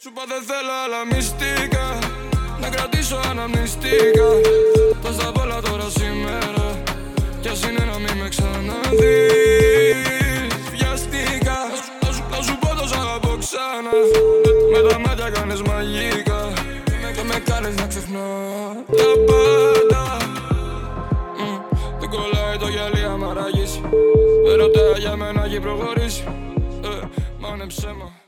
Σου είπα δεν θέλω άλλα μυστικά, να κρατήσω αναμνηστικά. Πας τα πολλά τώρα σήμερα, κι ας είναι να μην με ξαναδείς. Βιαστικά, να σου πω το σ' αγαπώ ξανά. Με τα μάτια κάνεις μαγικά και με κάνεις να ξεχνάω τα πάντα. Δεν κολλάει το γυαλί άμα ραγίσει. Δεν ρωτάει για μένα έχει προχωρήσει. Μα είναι ψέμα.